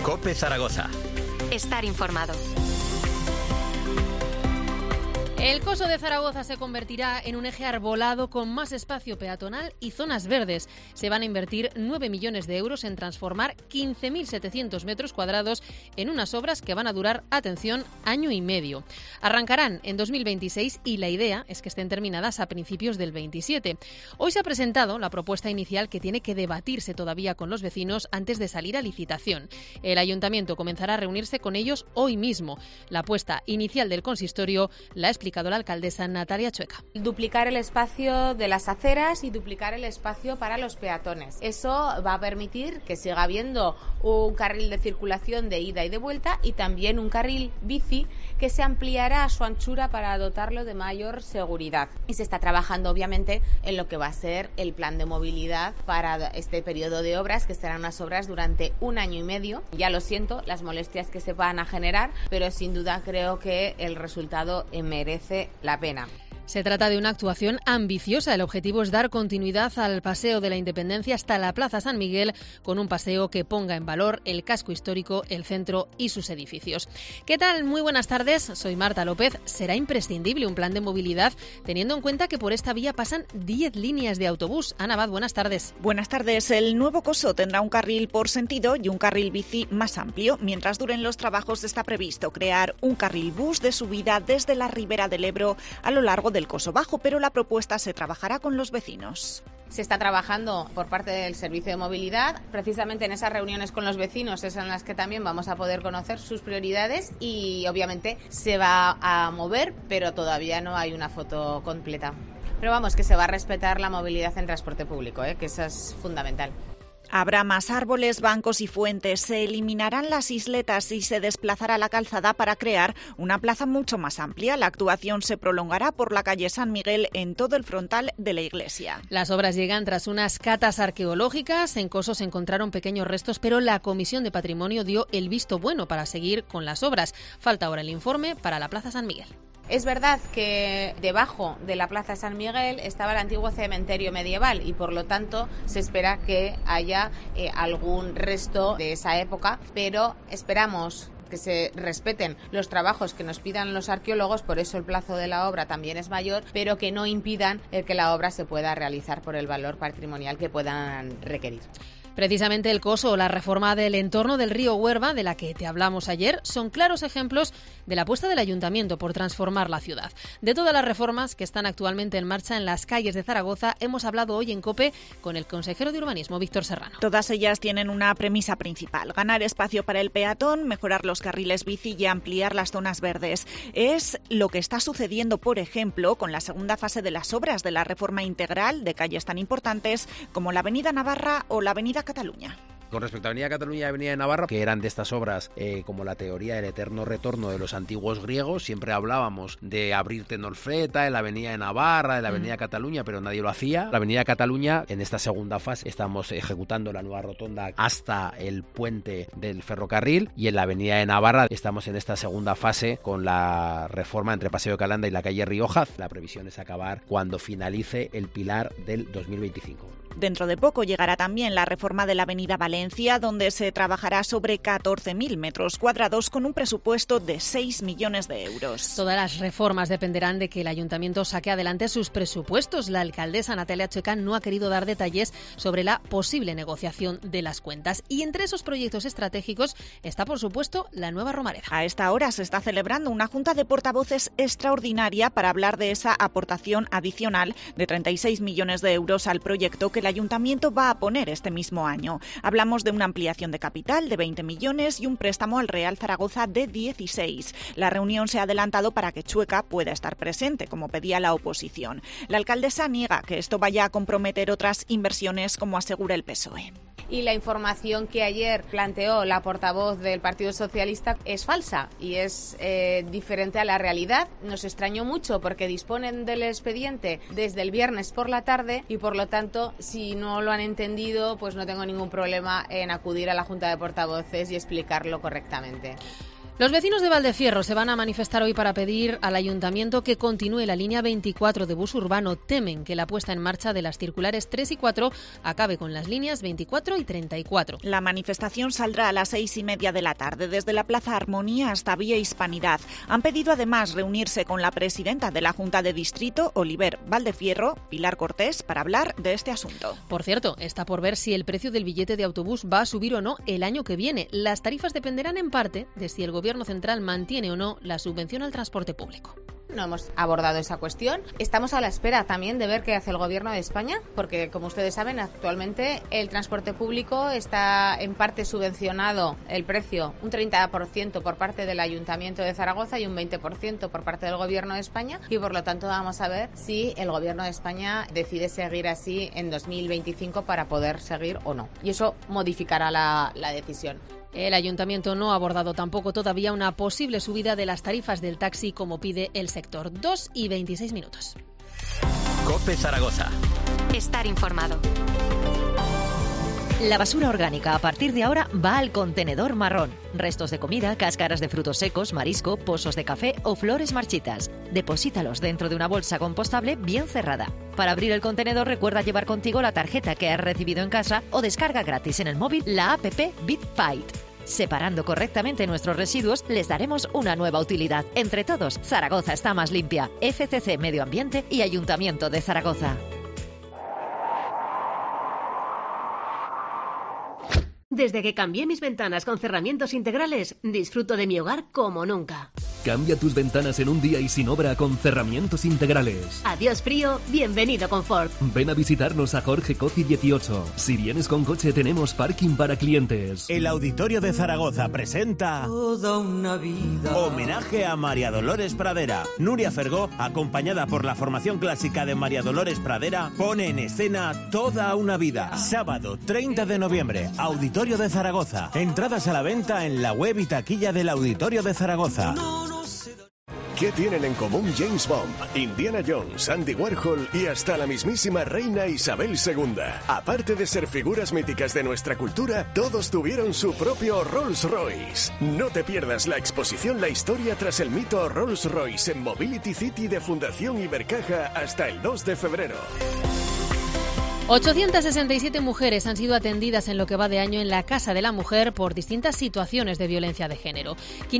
COPE Zaragoza. Estar informado. El Coso de Zaragoza se convertirá en un eje arbolado con más espacio peatonal y zonas verdes. Se van a invertir 9 millones de euros en transformar 15.700 metros cuadrados en unas obras que van a durar, atención, año y medio. Arrancarán en 2026 y la idea es que estén terminadas a principios del 27. Hoy se ha presentado la propuesta inicial que tiene que debatirse todavía con los vecinos antes de salir a licitación. El ayuntamiento comenzará a reunirse con ellos hoy mismo. La apuesta inicial del consistorio la ha explicado la alcaldesa Natalia Chueca. Duplicar el espacio de las aceras y duplicar el espacio para los peatones. Eso va a permitir que siga habiendo un carril de circulación de ida y de vuelta y también un carril bici que se ampliará a su anchura para dotarlo de mayor seguridad. Y se está trabajando obviamente en lo que va a ser el plan de movilidad para este periodo de obras, que serán unas obras durante un año y medio. Ya lo siento, las molestias que se van a generar, pero sin duda creo que el resultado merece la pena. Se trata de una actuación ambiciosa. El objetivo es dar continuidad al Paseo de la Independencia hasta la Plaza San Miguel, con un paseo que ponga en valor el casco histórico, el centro y sus edificios. ¿Qué tal? Muy buenas tardes. Soy Marta López. Será imprescindible un plan de movilidad, teniendo en cuenta que por esta vía pasan 10 líneas de autobús. Ana Abad, buenas tardes. Buenas tardes. El nuevo Coso tendrá un carril por sentido y un carril bici más amplio. Mientras duren los trabajos, está previsto crear un carril bus de subida desde la Ribera del Ebro a lo largo del Coso Bajo, pero la propuesta se trabajará con los vecinos. Se está trabajando por parte del Servicio de Movilidad. Precisamente en esas reuniones con los vecinos es en las que también vamos a poder conocer sus prioridades y obviamente se va a mover, pero todavía no hay una foto completa. Pero vamos, que se va a respetar la movilidad en transporte público, que eso es fundamental. Habrá más árboles, bancos y fuentes, se eliminarán las isletas y se desplazará la calzada para crear una plaza mucho más amplia. La actuación se prolongará por la calle San Miguel en todo el frontal de la iglesia. Las obras llegan tras unas catas arqueológicas. En Coso se encontraron pequeños restos, pero la Comisión de Patrimonio dio el visto bueno para seguir con las obras. Falta ahora el informe para la Plaza San Miguel. Es verdad que debajo de la Plaza San Miguel estaba el antiguo cementerio medieval y por lo tanto se espera que haya algún resto de esa época, pero esperamos que se respeten los trabajos que nos pidan los arqueólogos, por eso el plazo de la obra también es mayor, pero que no impidan que la obra se pueda realizar por el valor patrimonial que puedan requerir. Precisamente el Coso o la reforma del entorno del río Huerva, de la que te hablamos ayer, son claros ejemplos de la apuesta del Ayuntamiento por transformar la ciudad. De todas las reformas que están actualmente en marcha en las calles de Zaragoza, hemos hablado hoy en COPE con el consejero de Urbanismo, Víctor Serrano. Todas ellas tienen una premisa principal: ganar espacio para el peatón, mejorar los carriles bici y ampliar las zonas verdes. Es lo que está sucediendo, por ejemplo, con la segunda fase de las obras de la reforma integral de calles tan importantes como la Avenida Navarra o la Avenida Cataluña. Con respecto a Avenida Cataluña y Avenida de Navarra, que eran de estas obras como la teoría del eterno retorno de los antiguos griegos, siempre hablábamos de abrir Tenolfreta, en la Avenida de Navarra, en la Avenida Cataluña, pero nadie lo hacía. La Avenida Cataluña, en esta segunda fase, estamos ejecutando la nueva rotonda hasta el puente del ferrocarril, y en la Avenida de Navarra estamos en esta segunda fase con la reforma entre Paseo de Calanda y la calle Rioja. La previsión es acabar cuando finalice el pilar del 2025. Dentro de poco llegará también la reforma de la Avenida Valencia, donde se trabajará sobre 14.000 metros cuadrados con un presupuesto de 6 millones de euros. Todas las reformas dependerán de que el Ayuntamiento saque adelante sus presupuestos. La alcaldesa Natalia Chueca no ha querido dar detalles sobre la posible negociación de las cuentas. Y entre esos proyectos estratégicos está, por supuesto, la nueva Romareda. A esta hora se está celebrando una junta de portavoces extraordinaria para hablar de esa aportación adicional de 36 millones de euros al proyecto que el Ayuntamiento va a poner este mismo año. Hablamos de una ampliación de capital de 20 millones y un préstamo al Real Zaragoza de 16. La reunión se ha adelantado para que Chueca pueda estar presente, como pedía la oposición. La alcaldesa niega que esto vaya a comprometer otras inversiones, como asegura el PSOE. Y la información que ayer planteó la portavoz del Partido Socialista es falsa y es diferente a la realidad. Nos extrañó mucho porque disponen del expediente desde el viernes por la tarde y por lo tanto, si no lo han entendido, pues no tengo ningún problema en acudir a la Junta de Portavoces y explicarlo correctamente. Los vecinos de Valdefierro se van a manifestar hoy para pedir al ayuntamiento que continúe la línea 24 de bus urbano. Temen que la puesta en marcha de las circulares 3 y 4 acabe con las líneas 24 y 34. La manifestación saldrá a las 6:30 de la tarde desde la Plaza Armonía hasta Vía Hispanidad. Han pedido además reunirse con la presidenta de la Junta de Distrito, Oliver Valdefierro, Pilar Cortés, para hablar de este asunto. Por cierto, está por ver si el precio del billete de autobús va a subir o no el año que viene. Las tarifas dependerán en parte de si el Gobierno central mantiene o no la subvención al transporte público. No hemos abordado esa cuestión. Estamos a la espera también de ver qué hace el Gobierno de España, porque como ustedes saben, actualmente el transporte público está en parte subvencionado el precio, un 30% por parte del Ayuntamiento de Zaragoza y un 20% por parte del Gobierno de España, y por lo tanto vamos a ver si el Gobierno de España decide seguir así en 2025 para poder seguir o no. Y eso modificará la decisión. El ayuntamiento no ha abordado tampoco todavía una posible subida de las tarifas del taxi como pide el sector. 2:26. COPE Zaragoza. Estar informado. La basura orgánica a partir de ahora va al contenedor marrón. Restos de comida, cáscaras de frutos secos, marisco, pozos de café o flores marchitas. Deposítalos dentro de una bolsa compostable bien cerrada. Para abrir el contenedor recuerda llevar contigo la tarjeta que has recibido en casa o descarga gratis en el móvil la app BitPite. Separando correctamente nuestros residuos, les daremos una nueva utilidad. Entre todos, Zaragoza está más limpia. FCC Medio Ambiente y Ayuntamiento de Zaragoza. Desde que cambié mis ventanas con cerramientos integrales, disfruto de mi hogar como nunca. Cambia tus ventanas en un día y sin obra con cerramientos integrales. Adiós frío, bienvenido confort. Ven a visitarnos a Jorge Coci 18. Si vienes con coche tenemos parking para clientes. El Auditorio de Zaragoza presenta Toda una vida. Homenaje a María Dolores Pradera. Nuria Fergó, acompañada por la formación clásica de María Dolores Pradera, pone en escena Toda una vida. Sábado 30 de noviembre, Auditorio de Zaragoza. Entradas a la venta en la web y taquilla del Auditorio de Zaragoza. ¿Qué tienen en común James Bond, Indiana Jones, Andy Warhol y hasta la mismísima reina Isabel II? Aparte de ser figuras míticas de nuestra cultura, todos tuvieron su propio Rolls-Royce. No te pierdas la exposición La historia tras el mito Rolls-Royce en Mobility City de Fundación Ibercaja hasta el 2 de febrero. 867 mujeres han sido atendidas en lo que va de año en la Casa de la Mujer por distintas situaciones de violencia de género.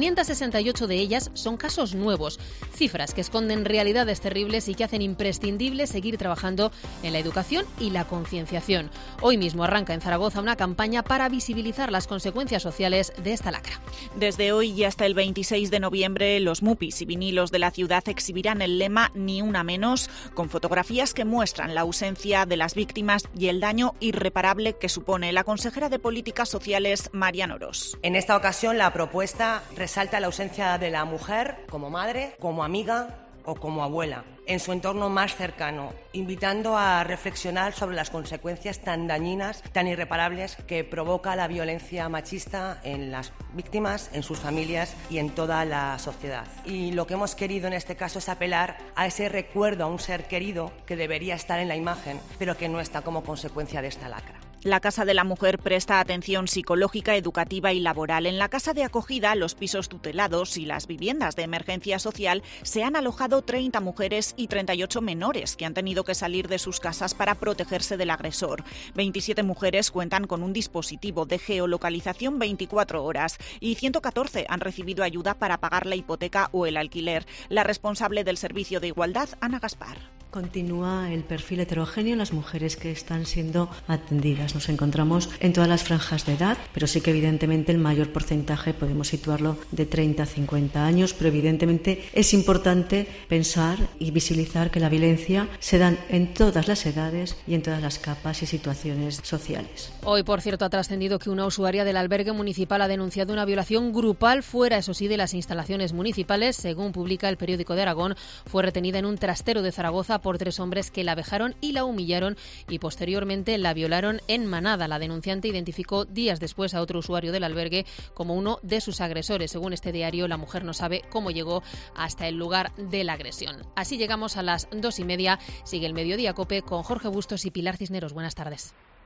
568 de ellas son casos nuevos, cifras que esconden realidades terribles y que hacen imprescindible seguir trabajando en la educación y la concienciación. Hoy mismo arranca en Zaragoza una campaña para visibilizar las consecuencias sociales de esta lacra. Desde hoy y hasta el 26 de noviembre, los MUPIs y vinilos de la ciudad exhibirán el lema Ni una menos, con fotografías que muestran la ausencia de las víctimas y el daño irreparable que supone. La consejera de Políticas Sociales, Marian Orós. En esta ocasión, la propuesta resalta la ausencia de la mujer como madre, como amiga o como abuela en su entorno más cercano, invitando a reflexionar sobre las consecuencias tan dañinas, tan irreparables que provoca la violencia machista en las víctimas, en sus familias y en toda la sociedad. Y lo que hemos querido en este caso es apelar a ese recuerdo a un ser querido que debería estar en la imagen, pero que no está como consecuencia de esta lacra. La Casa de la Mujer presta atención psicológica, educativa y laboral. En la casa de acogida, los pisos tutelados y las viviendas de emergencia social se han alojado 30 mujeres y 38 menores que han tenido que salir de sus casas para protegerse del agresor. 27 mujeres cuentan con un dispositivo de geolocalización 24 horas y 114 han recibido ayuda para pagar la hipoteca o el alquiler. La responsable del Servicio de Igualdad, Ana Gaspar. Continúa el perfil heterogéneo en las mujeres que están siendo atendidas. Nos encontramos en todas las franjas de edad, pero sí que evidentemente el mayor porcentaje podemos situarlo de 30 a 50 años, pero evidentemente es importante pensar y visibilizar que la violencia se da en todas las edades y en todas las capas y situaciones sociales. Hoy, por cierto, ha trascendido que una usuaria del albergue municipal ha denunciado una violación grupal fuera, eso sí, de las instalaciones municipales. Según publica el Periódico de Aragón, fue retenida en un trastero de Zaragoza por 3 hombres que la vejaron y la humillaron y posteriormente la violaron en manada. La denunciante identificó días después a otro usuario del albergue como uno de sus agresores. Según este diario, la mujer no sabe cómo llegó hasta el lugar de la agresión. Así llegamos a las 2:30. Sigue el Mediodía COPE con Jorge Bustos y Pilar Cisneros. Buenas tardes.